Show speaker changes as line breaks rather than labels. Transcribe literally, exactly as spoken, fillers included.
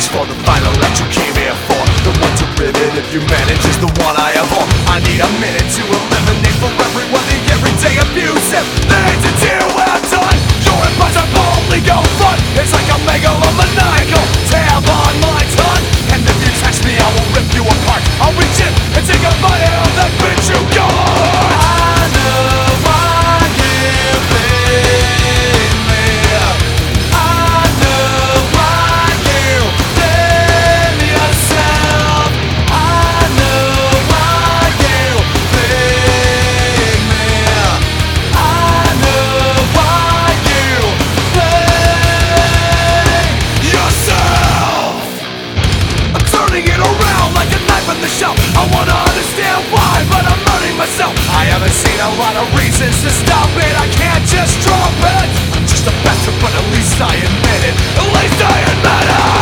for the final act you came here for. The one to rivet if you manage is the one I abhor. I need a minute to eliminate for everyone the everyday abusive things to do when I'm done. Your advice I boldly go front. It's like a megalomaniacal tab on my tongue. And if you touch me I will rip you apart. I'll reach in and take a bite out of that bitch you got. I know why you blame me. I know why you blame yourself. I know why you blame me. I know why you blame yourself. I'm turning it around like a knife on the shelf. I wanna understand why, but I'm hurting myself. I haven't seen a lot of reasons to stop it. I can't just drop it. I'm just a bastard, but at least I admit it. At least I admit it.